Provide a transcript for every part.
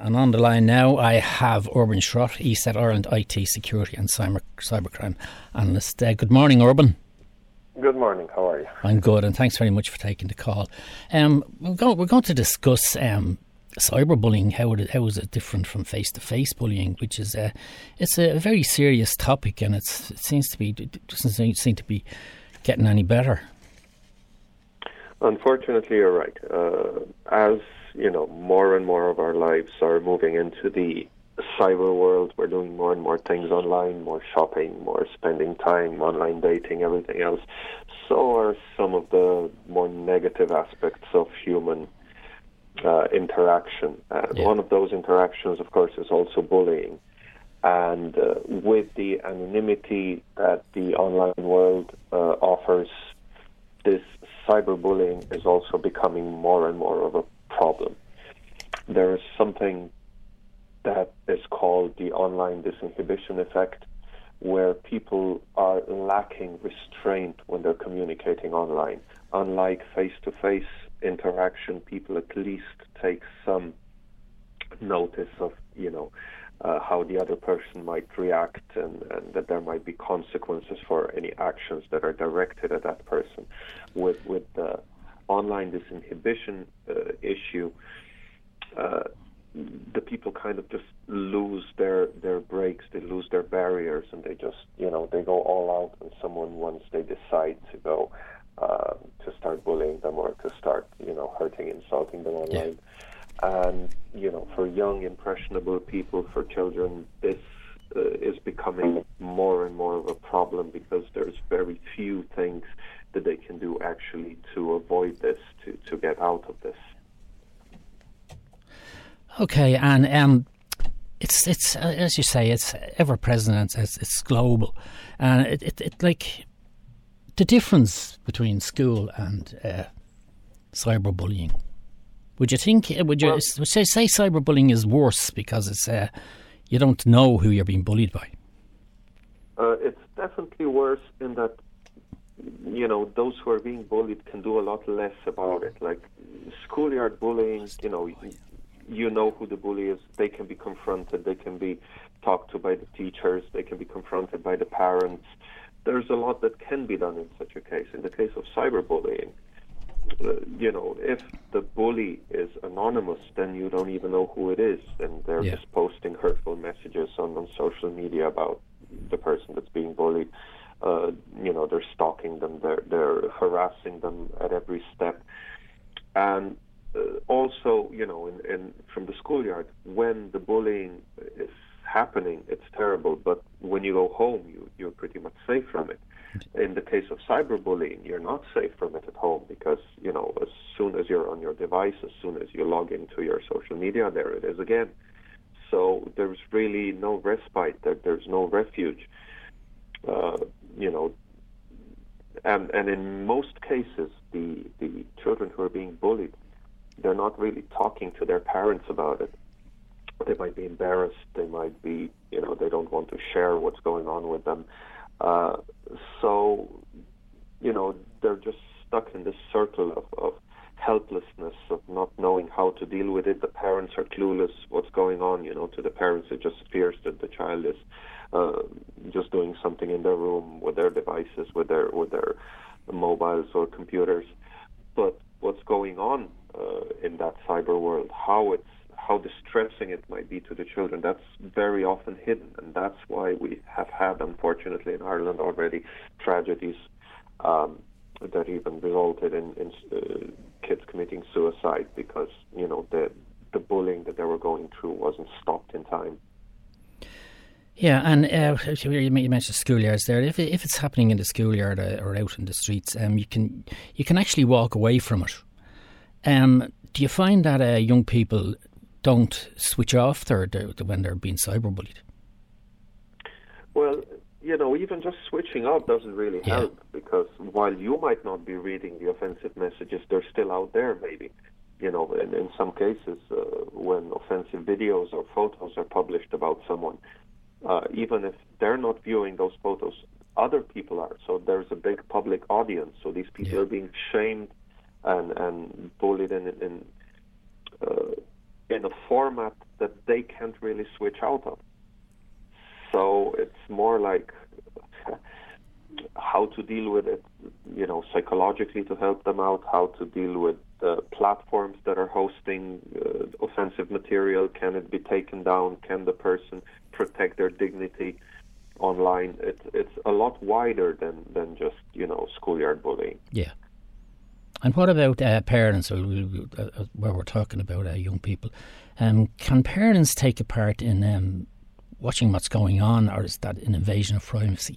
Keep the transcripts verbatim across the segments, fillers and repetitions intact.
And on the line now, I have Urban Schrott, E S E T Ireland I T Security and Cyber Cybercrime Analyst. Uh, good morning, Urban. Good morning. How are you? I'm good, and thanks very much for taking the call. Um, we're, going, we're going to discuss um, cyberbullying. How it, how is it different from face-to-face bullying? Which is a, it's a very serious topic, and it's, it seems to be it doesn't seem to be getting any better. Unfortunately, you're right. Uh, as you know, more and more of our lives are moving into the cyber world. We're doing more and more things online, more shopping, more spending time, online dating, everything else. So are some of the more negative aspects of human uh, interaction. Uh, yeah. One of those interactions, of course, is also bullying. And uh, with the anonymity that the online world uh, offers, this cyberbullying is also becoming more and more of a problem. There is something that is called the online disinhibition effect, where people are lacking restraint when they're communicating online. Unlike face-to-face interaction, people at least take some notice of, you know, uh, how the other person might react, and, and that there might be consequences for any actions that are directed at that person. With with the online disinhibition uh, issue, uh, the people kind of just lose their, their brakes, they lose their barriers, and they just, you know, they go all out on someone once they decide to go uh, to start bullying them or to start, you know, hurting, insulting them online. Yeah. And, you know, for young, impressionable people, for children, this uh, is becoming more and more of a problem, because there's very few things that they can do actually to avoid this, to, to get out of this. Okay, and um, it's it's uh, as you say, it's ever present. It's it's global, and it, it it like the difference between school and uh, cyberbullying. Would you think? Would you well, say, say cyberbullying is worse because it's uh, you don't know who you're being bullied by? Uh, it's definitely worse in that, you know, those who are being bullied can do a lot less about it. Like schoolyard bullying, you know. You know who the bully is. They can be confronted. They can be talked to by the teachers. They can be confronted by the parents. There's a lot that can be done in such a case. In the case of cyberbullying, uh, you know, if the bully is anonymous, then you don't even know who it is, and they're yeah. just posting hurtful messages on, on social media about the person that's being bullied. Uh, you know, they're stalking them. They're they're harassing them at every step, and Uh, also, you know, in, in from the schoolyard, when the bullying is happening, it's terrible. But when you go home, you, you're pretty much safe from it. In the case of cyberbullying, you're not safe from it at home, because, you know, as soon as you're on your device, as soon as you log into your social media, there it is again. So there's really no respite. There, there's no refuge. Uh, you know, and and in most cases, the the children who are being bullied, they're not really talking to their parents about it. They might be embarrassed. They might be, you know, they don't want to share what's going on with them. Uh, so, you know, they're just stuck in this circle of, of helplessness, of not knowing how to deal with it. The parents are clueless what's going on. You know, to the parents it just appears that the child is uh, just doing something in their room with their devices, with their with their mobiles or computers. But what's going on uh, in that cyber world, how it's how distressing it might be to the children, that's very often hidden, and that's why we have had, unfortunately, in Ireland already tragedies um, that even resulted in, in uh, kids committing suicide, because, you know, the the bullying that they were going through wasn't stopped in time. Yeah, and uh, you mentioned schoolyards there. If if it's happening in the schoolyard or out in the streets, um, you can you can actually walk away from it. Um, do you find that uh, young people don't switch off their, their, when they're being cyberbullied? Well, you know, even just switching off doesn't really yeah. help, because while you might not be reading the offensive messages, they're still out there maybe. You know, in, in some cases, uh, when offensive videos or photos are published about someone, uh, even if they're not viewing those photos, other people are. So there's a big public audience. So these people yeah. are being shamed and, and bullied in, in uh, in a format that they can't really switch out of. So it's more like how to deal with it, you know, psychologically to help them out, how to deal with the platforms that are hosting uh, offensive material. Can it be taken down? Can the person protect their dignity online? It, it's a lot wider than, than just, you know, schoolyard bullying. Yeah. And what about uh, parents, uh, where we're talking about uh, young people? Um, can parents take a part in um, watching what's going on, or is that an invasion of privacy?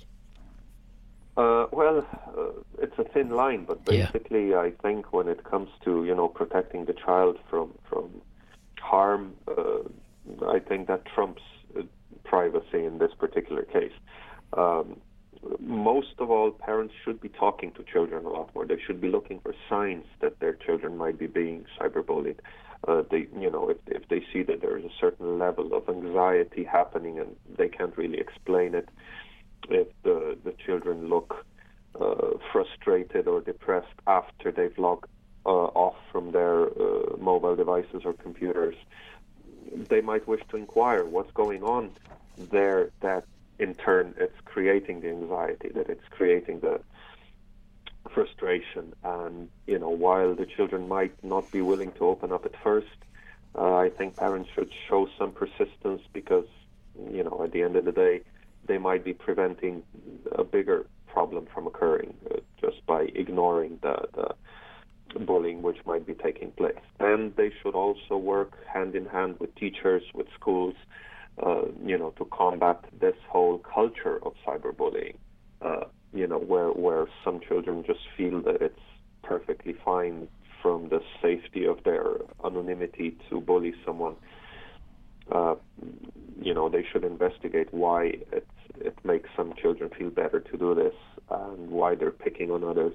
Uh, well, uh, it's a thin line, but basically, yeah. I think when it comes to, you know, protecting the child from from harm, uh, I think that trumps uh, privacy in this particular case. Um, most of all, parents should be talking to children a lot more. They should be looking for signs that their children might be being cyberbullied. Uh, they, you know, if if they see that there is a certain level of anxiety happening and they can't really explain it. If the, the children look uh, frustrated or depressed after they've logged uh, off from their uh, mobile devices or computers, they might wish to inquire what's going on there, that in turn it's creating the anxiety, that it's creating the frustration. And, you know, while the children might not be willing to open up at first, uh, I think parents should show some persistence because, you know, at the end of the day, they might be preventing a bigger problem from occurring uh, just by ignoring the, the bullying which might be taking place. And they should also work hand in hand with teachers, with schools, uh, you know, to combat this whole culture of cyberbullying, uh, you know, where, where some children just feel that it's perfectly fine from the safety of their anonymity to bully someone. Uh, you know, they should investigate why it it makes some children feel better to do this and why they're picking on others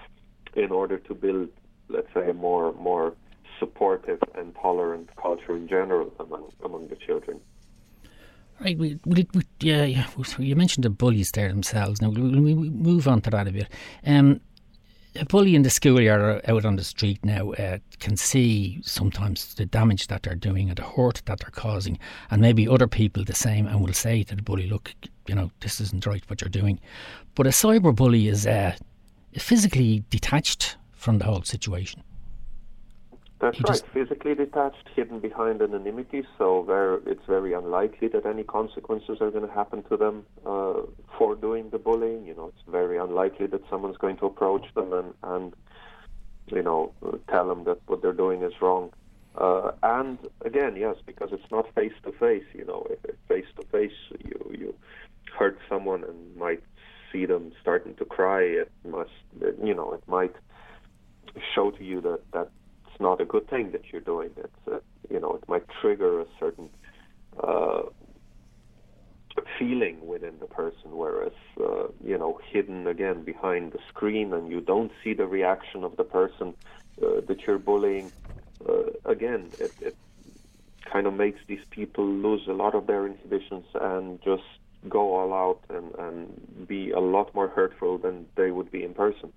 in order to build, let's say, a more more supportive and tolerant culture in general among among the children. Right, we, we, we yeah, yeah, you mentioned the bullies there themselves. Now, we, we move on to that a bit. Um, a bully in the schoolyard or out on the street now uh, can see sometimes the damage that they're doing and the hurt that they're causing, and maybe other people the same, and will say to the bully, look, you know, this isn't right what you're doing. But a cyber bully is uh, physically detached from the whole situation. That's he right, just, physically detached, hidden behind anonymity, so there, it's very unlikely that any consequences are going to happen to them uh, for doing the bullying. You know, it's very unlikely that someone's going to approach them and, and you know, tell them that what they're doing is wrong. Uh, and again, yes, because it's not face-to-face, you know, if it's face-to-face, you, you hurt someone and might see them starting to cry, it must, you know, it might show to you that, that not a good thing that you're doing. It's uh, you know, it might trigger a certain uh, feeling within the person, whereas uh, you know, hidden again behind the screen and you don't see the reaction of the person uh, that you're bullying. Uh, again, it, it kind of makes these people lose a lot of their inhibitions and just go all out and, and be a lot more hurtful than they would be in person.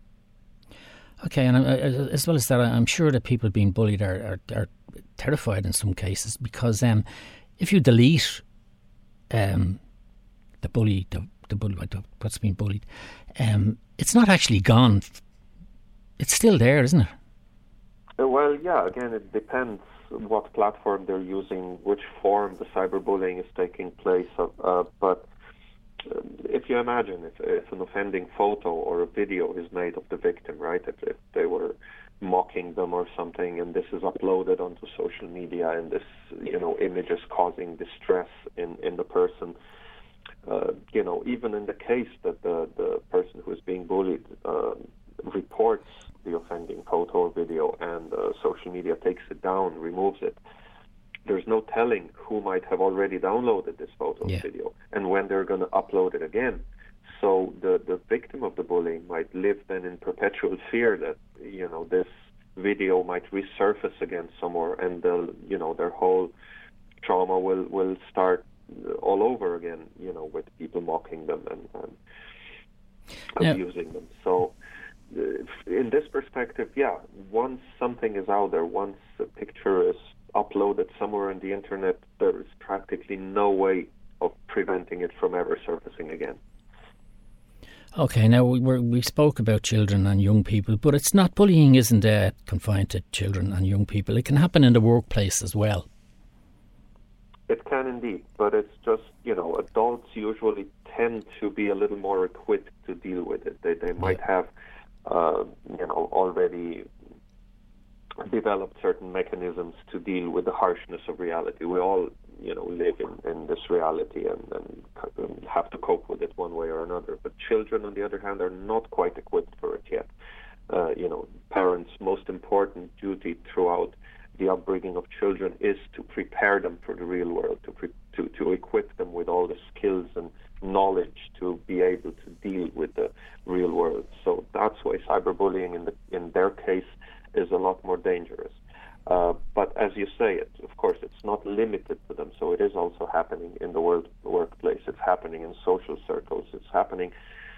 Okay, and uh, as well as that, I'm sure that people being bullied are, are, are terrified in some cases, because um, if you delete um, the bully, the, the bully, what's being bullied, um, it's not actually gone. It's still there, isn't it? Uh, well, yeah. Again, it depends what platform they're using, which form the cyberbullying is taking place of, uh, but. If you imagine if, if an offending photo or a video is made of the victim, right, if, if they were mocking them or something and this is uploaded onto social media and this, you know, image is causing distress in, in the person, uh, you know, even in the case that the, the person who is being bullied uh, reports the offending photo or video and uh, social media takes it down, removes it, there's no telling who might have already downloaded this photo or yeah. video and when they're going to upload it again. So the, the victim of the bullying might live then in perpetual fear that, you know, this video might resurface again somewhere and they'll, you know, their whole trauma will, will start all over again, you know, with people mocking them and, and yeah. abusing them. So uh, in this perspective, yeah, once something is out there, once a picture is uploaded somewhere on the internet, there is practically no way of preventing it from ever surfacing again. Okay, now we were, we spoke about children and young people, but it's not, bullying isn't uh, confined to children and young people. It can happen in the workplace as well. It can indeed, but it's just, you know, adults usually tend to be a little more equipped to deal with it. They they might have, uh, you know, already developed certain mechanisms to deal with the harshness of reality. We all, you know, live in, in this reality and, and have to cope with it one way or another. But children, on the other hand, are not quite equipped for it yet. Uh, you know, parents' most important duty throughout the upbringing of children is to prepare them for the real world, to, pre- to to equip them with all the skills and knowledge to be able to deal with the real world. So that's why cyberbullying in the in their case is a lot more dangerous. Uh, but as you say, it, of course, it's not limited to them. So it is also happening in the world, workplace. It's happening in social circles. It's happening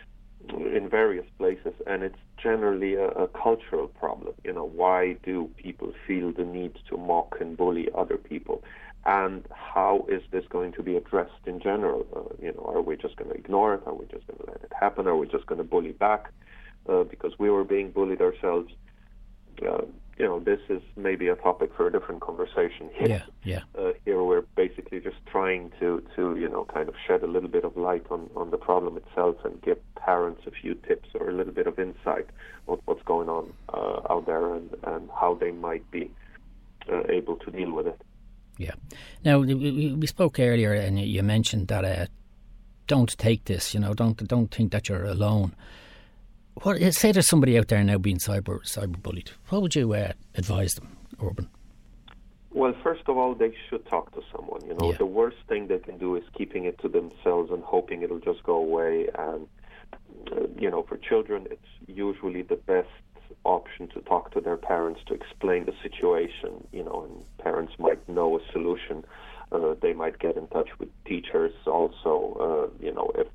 in various places, and it's generally a, a cultural problem. You know, why do people feel the need to mock and bully other people? And how is this going to be addressed in general? Uh, you know, are we just going to ignore it? Are we just going to let it happen? Are we just going to bully back uh, because we were being bullied ourselves? Uh, you know, this is maybe a topic for a different conversation here. Yeah, yeah. Uh, here we're basically just trying to, to, you know, kind of shed a little bit of light on, on the problem itself and give parents a few tips or a little bit of insight on what's going on uh, out there and, and how they might be uh, able to deal with it. Yeah. Now, we, we spoke earlier and you mentioned that uh, don't take this, you know, don't don't think that you're alone. What, say there's somebody out there now being cyber cyberbullied. What would you uh, advise them, Urban? Well, first of all, they should talk to someone. You know, yeah. The worst thing they can do is keeping it to themselves and hoping it'll just go away. And uh, you know, for children, it's usually the best option to talk to their parents to explain the situation. You know, and parents might know a solution. Uh, they might get in touch with teachers also. Uh, you know, if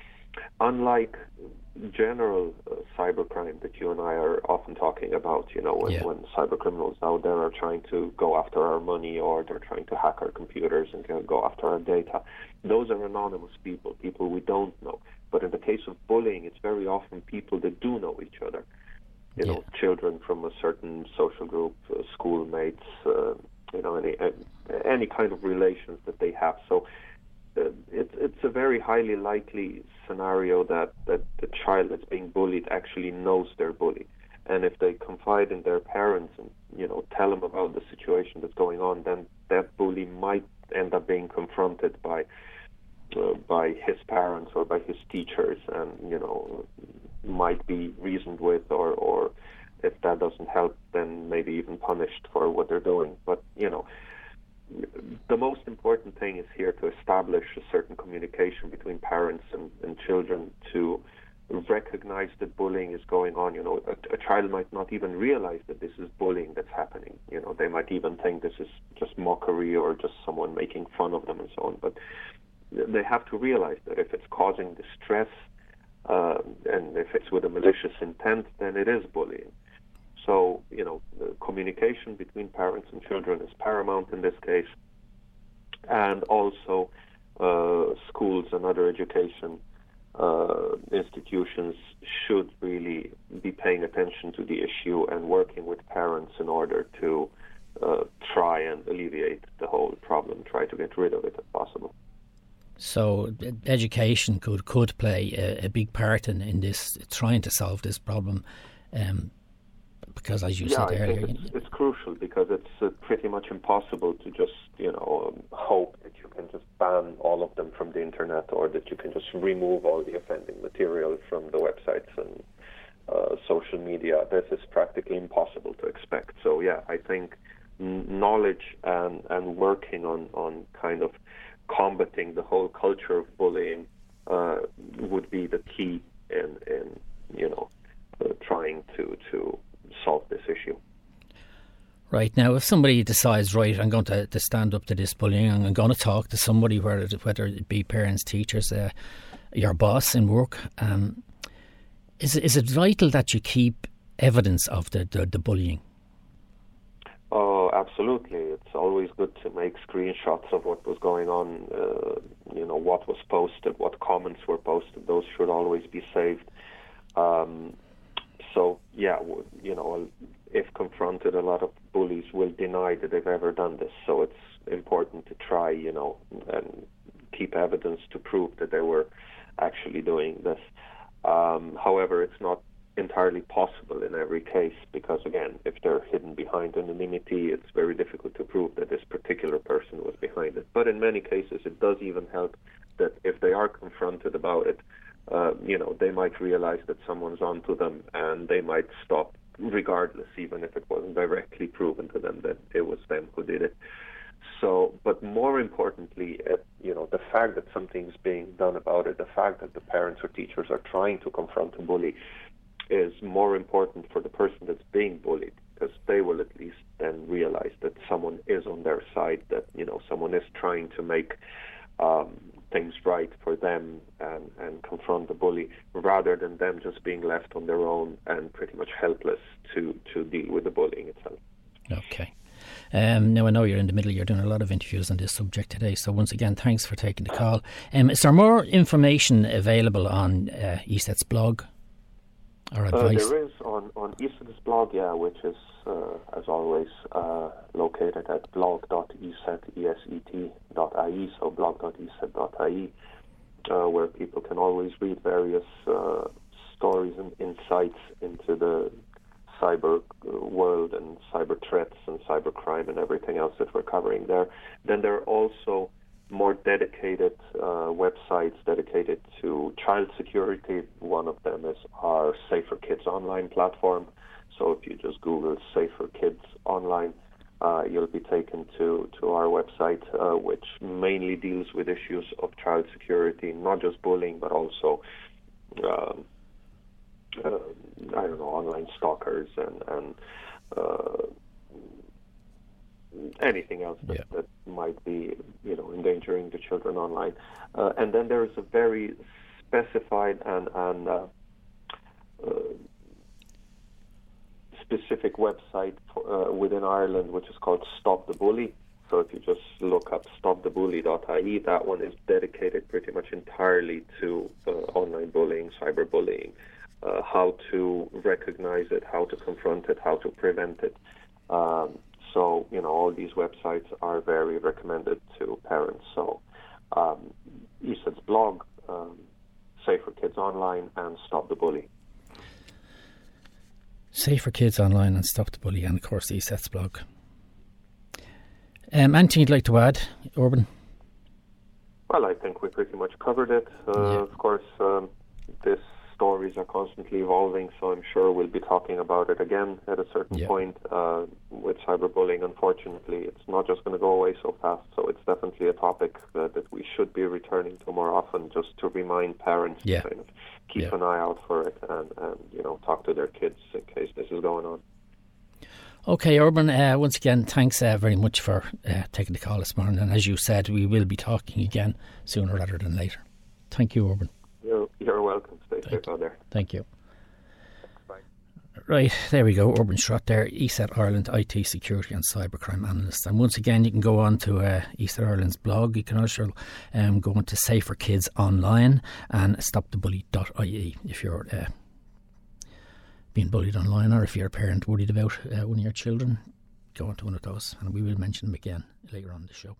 unlike general uh, cybercrime that you and I are often talking about, you know, when, yeah. when cyber criminals out there are trying to go after our money or they're trying to hack our computers and go after our data, those are anonymous people, people we don't know. But in the case of bullying, it's very often people that do know each other. You yeah. know, children from a certain social group, uh, schoolmates, uh, you know, any uh, any kind of relations that they have. So Uh, it's it's a very highly likely scenario that, that the child that's being bullied actually knows their bully, and if they confide in their parents and you know tell them about the situation that's going on, then that bully might end up being confronted by uh, by his parents or by his teachers, and you know might be reasoned with, or or if that doesn't help, then maybe even punished for what they're doing. But you know. The most important thing is here to establish a certain communication between parents and, and children to recognize that bullying is going on. You know, a, a child might not even realize that this is bullying that's happening. You know, they might even think this is just mockery or just someone making fun of them and so on. But they have to realize that if it's causing distress uh, and if it's with a malicious intent, then it is bullying. So, you know, the communication between parents and children is paramount in this case. And also uh, schools and other education uh, institutions should really be paying attention to the issue and working with parents in order to uh, try and alleviate the whole problem, try to get rid of it if possible. So education could, could play a, a big part in, in this, trying to solve this problem. Um, Because, as you yeah, said I earlier, think it's, it's crucial because it's uh, pretty much impossible to just, you know, um, hope that you can just ban all of them from the internet or that you can just remove all the offending material from the websites and uh, social media. This is practically impossible to expect. So, yeah, I think n- knowledge and, and working on, on kind of combating the whole culture of bullying uh, would be the key in, in you know, uh, trying to to. solve this issue. Right, now if somebody decides, right, I'm going to, to stand up to this bullying, I'm going to talk to somebody, whether it, whether it be parents, teachers, uh, your boss in work, um, is, is it vital that you keep evidence of the, the, the bullying? Oh, absolutely. It's always good to make screenshots of what was going on, uh, you know, what was posted, what comments were posted. Those should always be saved. Um, so, yeah, you know, if confronted, a lot of bullies will deny that they've ever done this. So it's important to try, you know, and keep evidence to prove that they were actually doing this. Um, however, it's not entirely possible in every case because, again, if they're hidden behind anonymity, it's very difficult to prove that this particular person was behind it. But in many cases, it does even help that if they are confronted about it, uh, you know, they might realize that someone's onto them and they might stop regardless, even if it wasn't directly proven to them that it was them who did it. So, but more importantly, uh, you know, the fact that something's being done about it, the fact that the parents or teachers are trying to confront a bully is more important for the person that's being bullied, because they will at least then realize that someone is on their side, that, you know, someone is trying to make um, things right for them and, and confront the bully, rather than them just being left on their own and pretty much helpless to, to deal with the bullying itself. Okay. Um, now I know you're in the middle, you're doing a lot of interviews on this subject today, so once again thanks for taking the call. Um, is there more information available on uh, E S E T's blog or advice? Uh, there is on, on E S E T's blog, yeah, which is uh, as always uh, located at blog dot e set dot I E, so blog dot e set dot I E, uh, where people can always read various uh, stories and insights into the cyber world and cyber threats and cyber crime and everything else that we're covering there. Then there are also more dedicated uh, websites dedicated to child security. One of them is our Safer Kids Online platform. So if you just Google Safer Kids Online, uh, you'll be taken to, to our website, uh, which mainly deals with issues of child security, not just bullying, but also um, Uh, I don't know, online stalkers and, and uh, anything else that, yeah. that might be, you know, endangering the children online. Uh, and then there is a very specified and, and uh, uh, specific website for, uh, within Ireland, which is called Stop the Bully. So if you just look up stop the bully dot I E, that one is dedicated pretty much entirely to uh, online bullying, cyberbullying. Uh, how to recognize it, how to confront it, how to prevent it. Um, so, you know, all these websites are very recommended to parents. So, um, E S E T's blog, um, Safer Kids Online, and Stop the Bully. Safer Kids Online and Stop the Bully, and of course E S E T's blog. Um, anything you'd like to add, Urban? Well, I think we pretty much covered it. Uh, yeah. Of course, um, this stories are constantly evolving, so I'm sure we'll be talking about it again at a certain yeah. point. Uh, with cyberbullying, unfortunately, it's not just going to go away so fast, so it's definitely a topic uh, that we should be returning to more often, just to remind parents yeah. to kind of keep yeah. an eye out for it and, and, you know, talk to their kids in case this is going on. Okay, Urban, uh, once again, thanks uh, very much for uh, taking the call this morning, and as you said, we will be talking again sooner rather than later. Thank you, Urban. You're, you're welcome. Stay Thank safe out there. Thank you. Bye. Right, there we go. Urban Schrott there, E S E T Ireland I T security and cybercrime analyst. And once again, you can go on to uh, E S E T Ireland's blog. You can also um, go on to Safer Kids Online and stop the bully dot I E if you're uh, being bullied online, or if you're a parent worried about uh, one of your children. Go on to one of those, and we will mention them again later on in the show.